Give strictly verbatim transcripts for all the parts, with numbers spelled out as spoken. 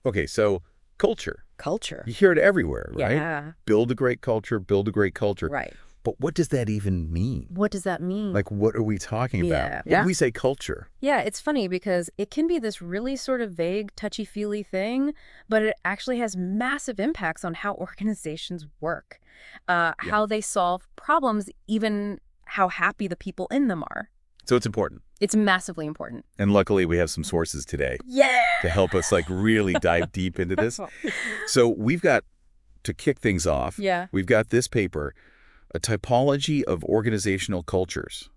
Okay, so culture. Culture. You hear it everywhere, right? Yeah. Build a great culture, build a great culture. Right. But what does that even mean? What does that mean? Like, what are we talking about? Yeah. When Yeah. we say culture, Yeah, it's funny because it can be this really sort of vague, touchy-feely thing, but it actually has massive impacts on how organizations work, uh, yeah. how they solve problems, even how happy the people in them are. So it's important. It's massively important. And luckily, we have some sources today Yeah. to help us like really dive deep into this. So we've got, to kick things off, Yeah. we've got this paper, A Typology of Organizational Cultures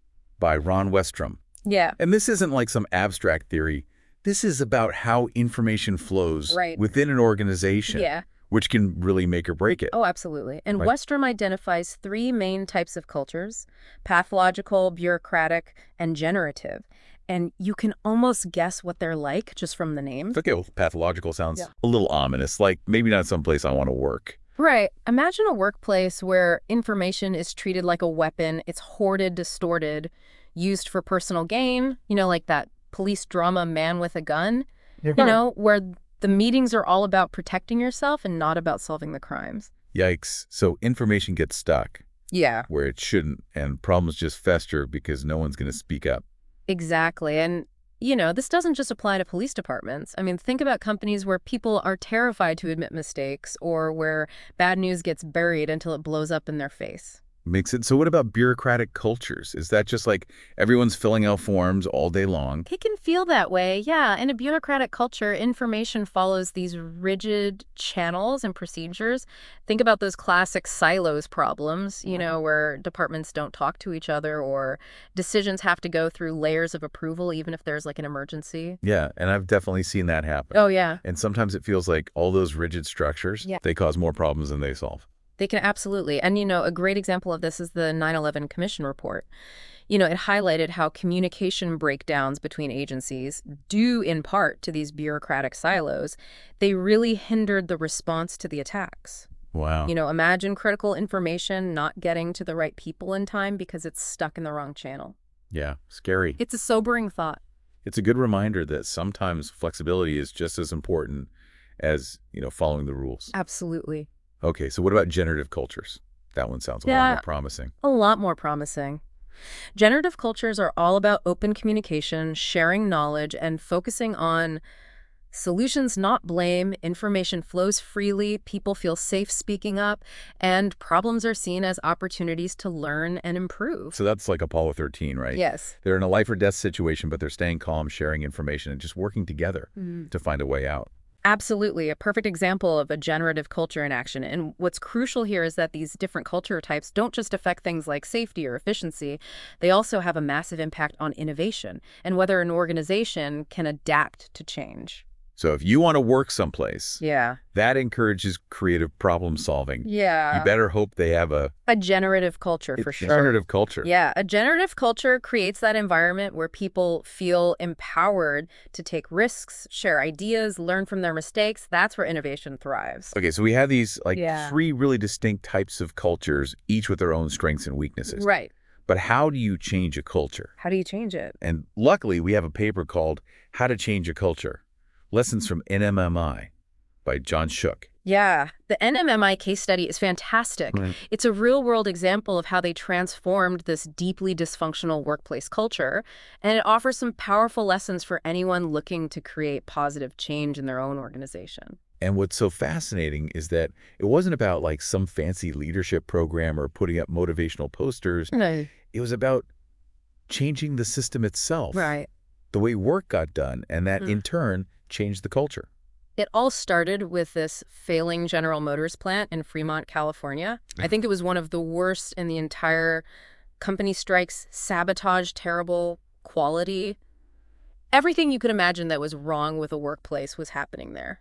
by Ron Westrom. Yeah. And this isn't like some abstract theory. This is about how information flows Right. within an organization, Yeah. which can really make or break it. Oh, absolutely. And Right. Westrom identifies three main types of cultures: pathological, bureaucratic, and generative. And you can almost guess what they're like just from the names. Okay, well, pathological sounds Yeah. a little ominous, like maybe not someplace I want to work. Right. Imagine a workplace where information is treated like a weapon. It's hoarded, distorted, used for personal gain, you know, like that police drama Man with a Gun, you know, where the meetings are all about protecting yourself and not about solving the crimes. Yikes. So information gets stuck Yeah, where it shouldn't, and problems just fester because no one's going to speak up. exactly. And, you know, this doesn't just apply to police departments. I mean, think about companies where people are terrified to admit mistakes or where bad news gets buried until it blows up in their face. Makes it. So what about bureaucratic cultures? Is that just like everyone's filling out forms all day long? It can feel that way, yeah. In a bureaucratic culture, information follows these rigid channels and procedures. Think about those classic silos problems, you know, where departments don't talk to each other or decisions have to go through layers of approval, even if there's like an emergency. Yeah, and I've definitely seen that happen. Oh, yeah. And sometimes it feels like all those rigid structures, Yeah. they cause more problems than they solve. They can absolutely. And, you know, a great example of this is the nine eleven Commission report. You know, it highlighted how communication breakdowns between agencies, due in part to these bureaucratic silos, they really hindered the response to the attacks. Wow. You know, imagine critical information not getting to the right people in time because it's stuck in the wrong channel. Yeah, scary. It's a sobering thought. It's a good reminder that sometimes flexibility is just as important as, you know, following the rules. Absolutely. Okay, so what about generative cultures? That one sounds a lot Yeah. more promising. A lot more promising. Generative cultures are all about open communication, sharing knowledge, and focusing on solutions, not blame. Information flows freely, people feel safe speaking up, and problems are seen as opportunities to learn and improve. So that's like Apollo thirteen, right? Yes. They're in a life or death situation, but they're staying calm, sharing information, and just working together Mm. to find a way out. Absolutely. A perfect example of a generative culture in action. And what's crucial here is that these different culture types don't just affect things like safety or efficiency, they also have a massive impact on innovation and whether an organization can adapt to change. So if you want to work someplace, Yeah. that encourages creative problem solving. Yeah. You better hope they have a A generative culture, for sure. generative culture. Yeah, a generative culture creates that environment where people feel empowered to take risks, share ideas, learn from their mistakes. That's where innovation thrives. Okay, so we have these like Yeah. three really distinct types of cultures, each with their own strengths and weaknesses. Right. But how do you change a culture? How do you change it? And luckily, we have a paper called How to Change a Culture, Lessons from N M M I by John Shook. Yeah, the N M M I case study is fantastic. Right. It's a real-world example of how they transformed this deeply dysfunctional workplace culture, and it offers some powerful lessons for anyone looking to create positive change in their own organization. And what's so fascinating is that it wasn't about like some fancy leadership program or putting up motivational posters. Right. It was about changing the system itself, Right. the way work got done, and that Mm. in turn changed the culture. It all started with this failing General Motors plant in Fremont, California. I think it was one of the worst in the entire company strikes, sabotage, terrible quality. Everything you could imagine that was wrong with a workplace was happening there.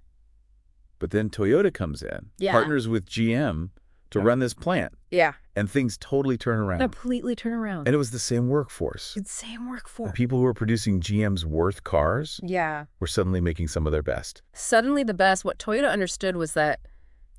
But then Toyota comes in, Yeah. partners with G M to run this plant, Yeah. and things totally turn around. Completely turn around. And it was the same workforce. It's same The workforce. people who were producing G M's worth cars Yeah. were suddenly making some of their best. Suddenly the best, what Toyota understood was that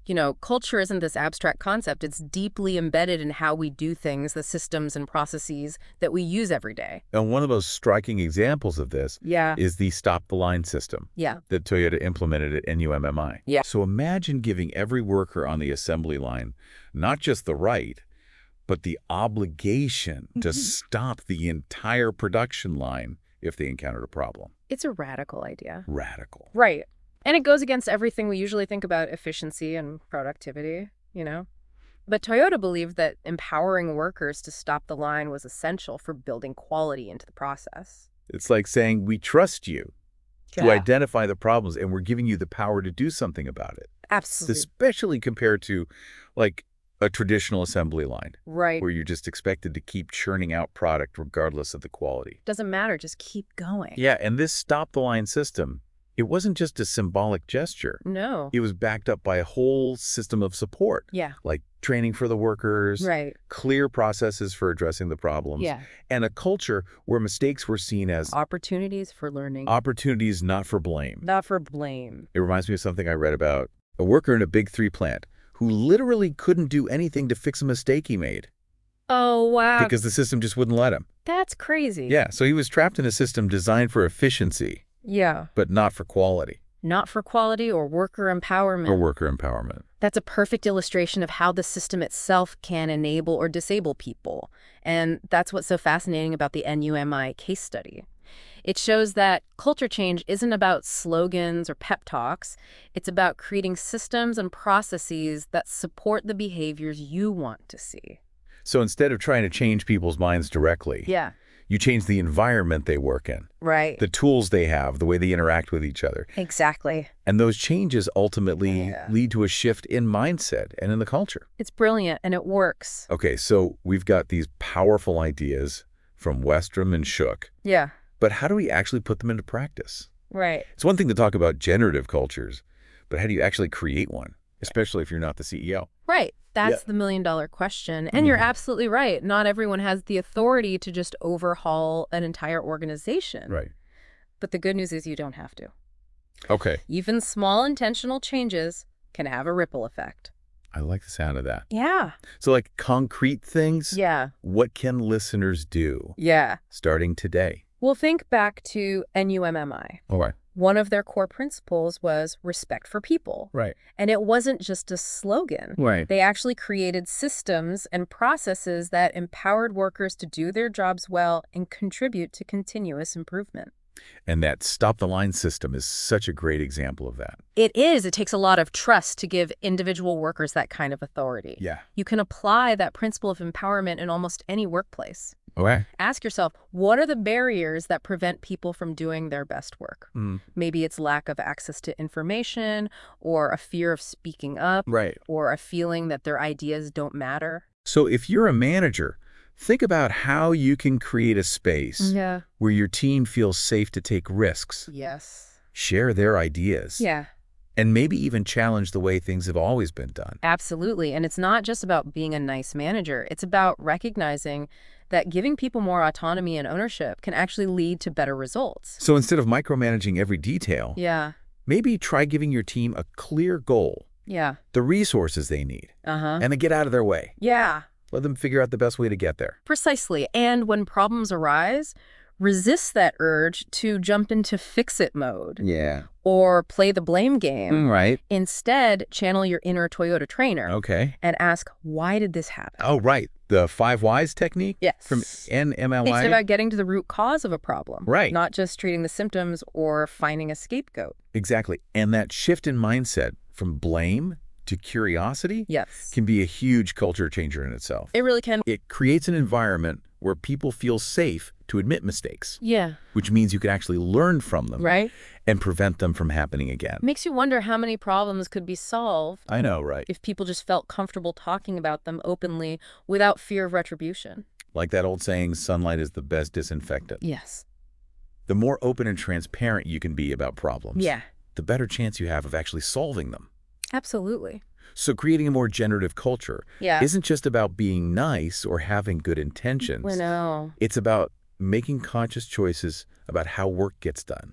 You know, culture isn't this abstract concept. It's deeply embedded in how we do things, the systems and processes that we use every day. And one of those striking examples of this Yeah. is the Stop the Line system Yeah. that Toyota implemented at N U M M I. Yeah. So imagine giving every worker on the assembly line not just the right, but the obligation to stop the entire production line if they encountered a problem. It's a radical idea. Radical. Right. And it goes against everything we usually think about efficiency and productivity, you know? But Toyota believed that empowering workers to stop the line was essential for building quality into the process. It's like saying, we trust you to Yeah. identify the problems, and we're giving you the power to do something about it. Absolutely. Especially compared to, like, a traditional assembly line, Right. where you're just expected to keep churning out product regardless of the quality. Doesn't matter. Just keep going. Yeah, and this stop-the-line system, it wasn't just a symbolic gesture. No. It was backed up by a whole system of support, Yeah. like training for the workers, Right. clear processes for addressing the problems, Yeah. and a culture where mistakes were seen as Opportunities for learning. opportunities, not for blame. Not for blame. It reminds me of something I read about a worker in a big three plant who literally couldn't do anything to fix a mistake he made Oh, wow. because the system just wouldn't let him. That's crazy. Yeah, so he was trapped in a system designed for efficiency, Yeah. but not for quality Not for quality or worker empowerment. or worker empowerment. That's a perfect illustration of how the system itself can enable or disable people. And that's what's so fascinating about the N U M I case study. It shows that culture change isn't about slogans or pep talks. It's about creating systems and processes that support the behaviors you want to see. So instead of trying to change people's minds directly, Yeah. you change the environment they work in, Right. the tools they have, the way they interact with each other. Exactly. And those changes ultimately Yeah. lead to a shift in mindset and in the culture. It's brilliant and it works. Okay, so we've got these powerful ideas from Westrom and Shook, Yeah. but how do we actually put them into practice? Right. It's one thing to talk about generative cultures, but how do you actually create one, especially if you're not the C E O? Right. That's Yeah. the million dollar question. And you're absolutely right. Not everyone has the authority to just overhaul an entire organization. Right. But the good news is you don't have to. Okay. Even small intentional changes can have a ripple effect. I like the sound of that. Yeah. So like concrete things, Yeah. what can listeners do Yeah. starting today? Well, think back to N U M M I. All right. One of their core principles was respect for people. Right. And it wasn't just a slogan. Right. They actually created systems and processes that empowered workers to do their jobs well and contribute to continuous improvement. And that stop the line system is such a great example of that. It is. It takes a lot of trust to give individual workers that kind of authority. Yeah. You can apply that principle of empowerment in almost any workplace. Okay. Ask yourself, what are the barriers that prevent people from doing their best work? Mm. Maybe it's lack of access to information, or a fear of speaking up, Right. or a feeling that their ideas don't matter. So if you're a manager, think about how you can create a space Yeah. where your team feels safe to take risks, Yes. share their ideas, Yeah, and maybe even challenge the way things have always been done. absolutely. And it's not just about being a nice manager. It's about recognizing that giving people more autonomy and ownership can actually lead to better results. So instead of micromanaging every detail, Yeah. maybe try giving your team a clear goal, Yeah. the resources they need, Uh-huh. and then get out of their way. Yeah. Let them figure out the best way to get there. Precisely. And when problems arise, resist that urge to jump into fix-it mode Yeah. or play the blame game. Right. Instead, channel your inner Toyota trainer Okay. and ask, why did this happen? Oh, right. The five whys technique Yes. from N M L I. It's about getting to the root cause of a problem. Right. Not just treating the symptoms or finding a scapegoat. Exactly. And that shift in mindset from blame to curiosity Yes. can be a huge culture changer in itself. It really can. It creates an environment where people feel safe to admit mistakes, Yeah. which means you can actually learn from them Right? and prevent them from happening again. Makes you wonder how many problems could be solved I know, right? if people just felt comfortable talking about them openly without fear of retribution. Like that old saying, sunlight is the best disinfectant. Yes. The more open and transparent you can be about problems, Yeah. the better chance you have of actually solving them. Absolutely. So creating a more generative culture Yeah. isn't just about being nice or having good intentions. I know. It's about making conscious choices about how work gets done.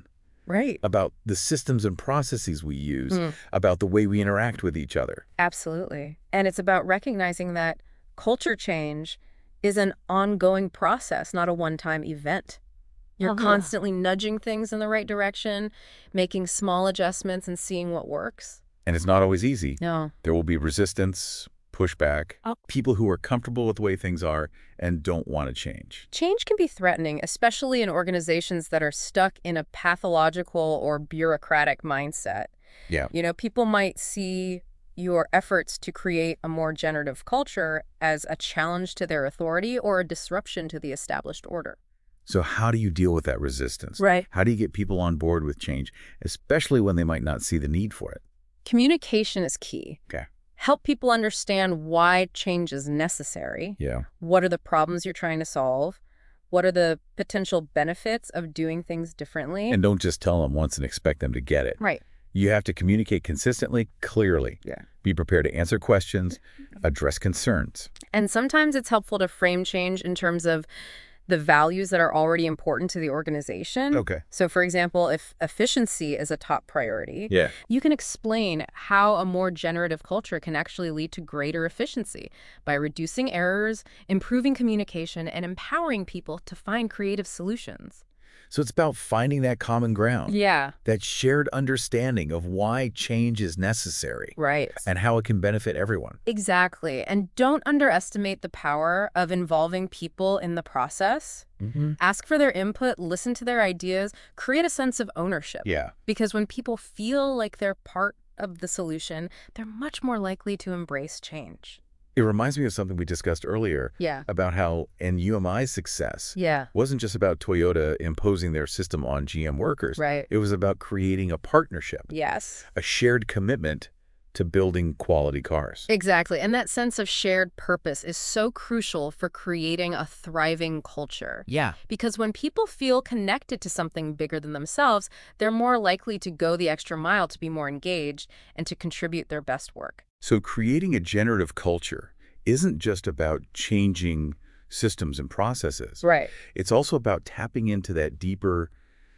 Right. about the systems and processes we use, Mm. about the way we interact with each other. Absolutely. And it's about recognizing that culture change is an ongoing process, not a one-time event. You're Uh-huh. constantly nudging things in the right direction, making small adjustments and seeing what works. And it's not always easy. No. There will be resistance, pushback, Oh. people who are comfortable with the way things are and don't want to change. Change can be threatening, especially in organizations that are stuck in a pathological or bureaucratic mindset. Yeah. You know, people might see your efforts to create a more generative culture as a challenge to their authority or a disruption to the established order. So how do you deal with that resistance? Right. How do you get people on board with change, especially when they might not see the need for it? Communication is key. Okay. Help people understand why change is necessary. Yeah. What are the problems you're trying to solve? What are the potential benefits of doing things differently? And don't just tell them once and expect them to get it. Right. You have to communicate consistently, clearly. Yeah. Be prepared to answer questions, address concerns. And sometimes it's helpful to frame change in terms of the values that are already important to the organization. Okay. So, for example, if efficiency is a top priority, Yeah. you can explain how a more generative culture can actually lead to greater efficiency by reducing errors, improving communication, and empowering people to find creative solutions. So it's about finding that common ground, Yeah. that shared understanding of why change is necessary Right. and how it can benefit everyone. Exactly. And don't underestimate the power of involving people in the process. Mm-hmm. Ask for their input, listen to their ideas, create a sense of ownership. Yeah. Because when people feel like they're part of the solution, they're much more likely to embrace change. It reminds me of something we discussed earlier Yeah. about how in U M I's success Yeah. wasn't just about Toyota imposing their system on G M workers. Right. It was about creating a partnership, Yes. a shared commitment to building quality cars. Exactly. And that sense of shared purpose is so crucial for creating a thriving culture. Yeah. Because when people feel connected to something bigger than themselves, they're more likely to go the extra mile to be more engaged and to contribute their best work. So creating a generative culture isn't just about changing systems and processes. Right. It's also about tapping into that deeper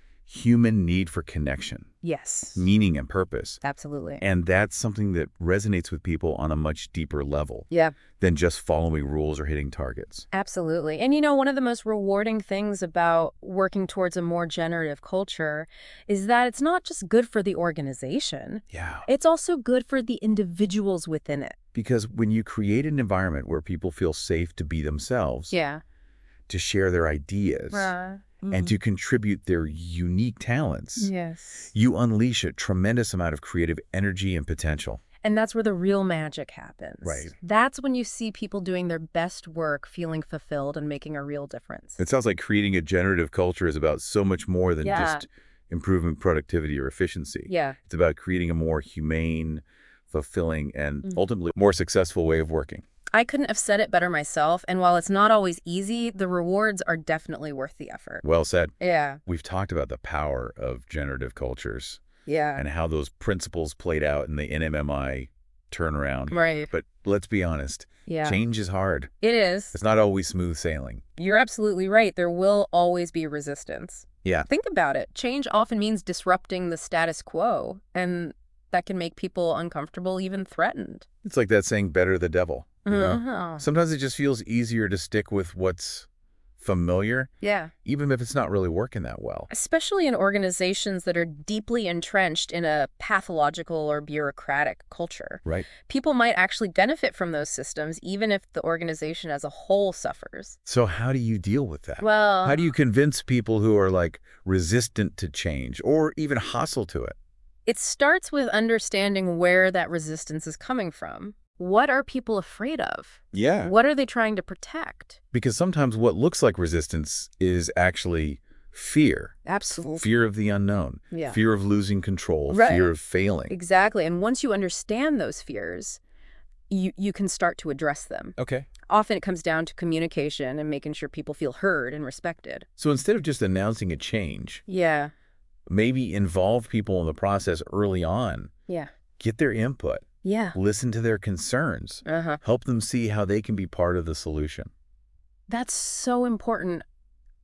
human need for connection, Yes. meaning and purpose. Absolutely. And that's something that resonates with people on a much deeper level Yeah. than just following rules or hitting targets. Absolutely. And you know, one of the most rewarding things about working towards a more generative culture is that it's not just good for the organization, Yeah. it's also good for the individuals within it. Because when you create an environment where people feel safe to be themselves, Yeah. to share their ideas, and to contribute their unique talents, Yes. you unleash a tremendous amount of creative energy and potential. And that's where the real magic happens. Right. That's when you see people doing their best work, feeling fulfilled and making a real difference. It sounds like creating a generative culture is about so much more than Yeah. just improving productivity or efficiency. Yeah. It's about creating a more humane, fulfilling, and Mm. ultimately more successful way of working. I couldn't have said it better myself, and while it's not always easy, the rewards are definitely worth the effort. Well said. Yeah. We've talked about the power of generative cultures Yeah. and how those principles played out in the N M M I turnaround. Right. But let's be honest, Yeah. change is hard. It is. It's not always smooth sailing. You're absolutely right. There will always be resistance. Yeah. Think about it. Change often means disrupting the status quo, and that can make people uncomfortable, even threatened. It's like that saying, better the devil. You know? Mhm. Sometimes it just feels easier to stick with what's familiar, Yeah. even if it's not really working that well. Especially in organizations that are deeply entrenched in a pathological or bureaucratic culture. Right. People might actually benefit from those systems, even if the organization as a whole suffers. So how do you deal with that? Well, How do you convince people who are like resistant to change or even hostile to it? it starts with understanding where that resistance is coming from. What are people afraid of? Yeah. What are they trying to protect? Because sometimes what looks like resistance is actually fear. Absolutely. Fear of the unknown. Yeah. Fear of losing control. Right. Fear of failing. Exactly. And once you understand those fears, you, you can start to address them. Okay. Often it comes down to communication and making sure people feel heard and respected. So instead of just announcing a change, Yeah. maybe involve people in the process early on. Yeah. Get their input. Yeah. Listen to their concerns. Uh-huh. Help them see how they can be part of the solution. That's so important.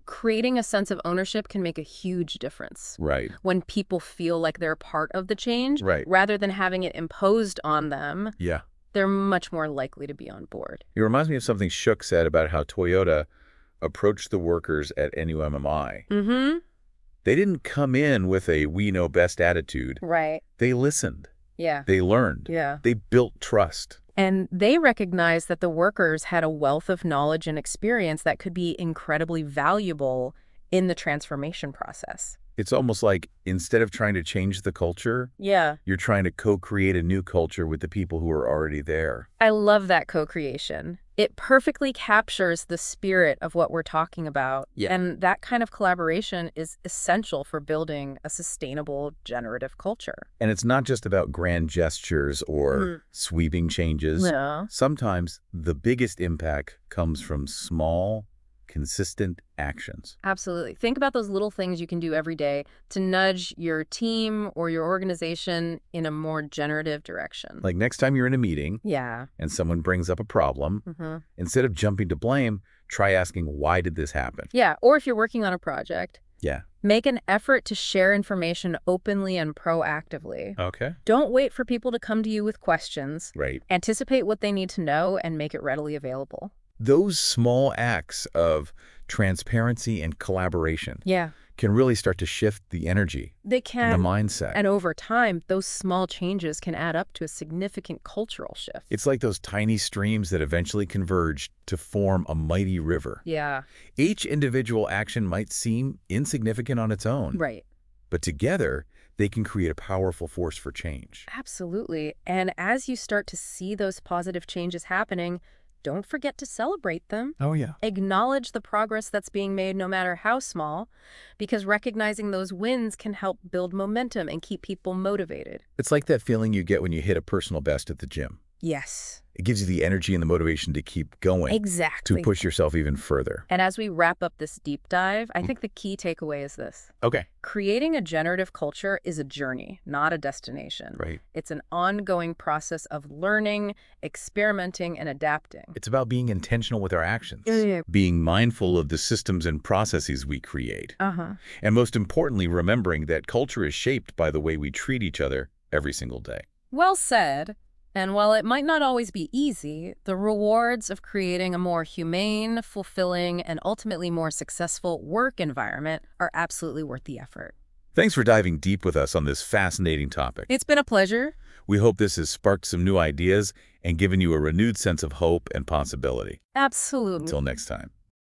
creating a sense of ownership can make a huge difference. Right. When people feel like they're part of the change, Right. rather than having it imposed on them, Yeah. they're much more likely to be on board. It reminds me of something Shook said about how Toyota approached the workers at N U M M I. Mm-hmm. They didn't come in with a we know best attitude. Right. They listened. Yeah. They learned. Yeah. They built trust. And they recognized that the workers had a wealth of knowledge and experience that could be incredibly valuable in the transformation process. It's almost like instead of trying to change the culture, Yeah. you're trying to co-create a new culture with the people who are already there. I love that co-creation. It perfectly captures the spirit of what we're talking about. Yeah. And that kind of collaboration is essential for building a sustainable generative culture. And it's not just about grand gestures or Mm. sweeping changes. No. Sometimes the biggest impact comes from small, consistent actions. Absolutely. Think about those little things you can do every day to nudge your team or your organization in a more generative direction. Like next time you're in a meeting Yeah. and someone brings up a problem, Mm-hmm. instead of jumping to blame, try asking, why did this happen? Yeah. Or if you're working on a project, Yeah. make an effort to share information openly and proactively. Okay. Don't wait for people to come to you with questions. Right. Anticipate what they need to know and make it readily available. Those small acts of transparency and collaboration Yeah. can really start to shift the energy They and can. the mindset. And over time, those small changes can add up to a significant cultural shift. It's like those tiny streams that eventually converge to form a mighty river. Yeah. Each individual action might seem insignificant on its own, Right. but together they can create a powerful force for change. Absolutely. And as you start to see those positive changes happening, don't forget to celebrate them. Oh, yeah. Acknowledge the progress that's being made, no matter how small, because recognizing those wins can help build momentum and keep people motivated. It's like that feeling you get when you hit a personal best at the gym. Yes. It gives you the energy and the motivation to keep going, Exactly. to push yourself even further. And as we wrap up this deep dive, I think the key takeaway is this. Okay. Creating a generative culture is a journey, not a destination. Right. It's an ongoing process of learning, experimenting, and adapting. It's about being intentional with our actions, Yeah, yeah. being mindful of the systems and processes we create, Uh-huh. and most importantly, remembering that culture is shaped by the way we treat each other every single day. Well said. And while it might not always be easy, the rewards of creating a more humane, fulfilling, and ultimately more successful work environment are absolutely worth the effort. Thanks for diving deep with us on this fascinating topic. It's been a pleasure. We hope this has sparked some new ideas and given you a renewed sense of hope and possibility. Absolutely. Until next time.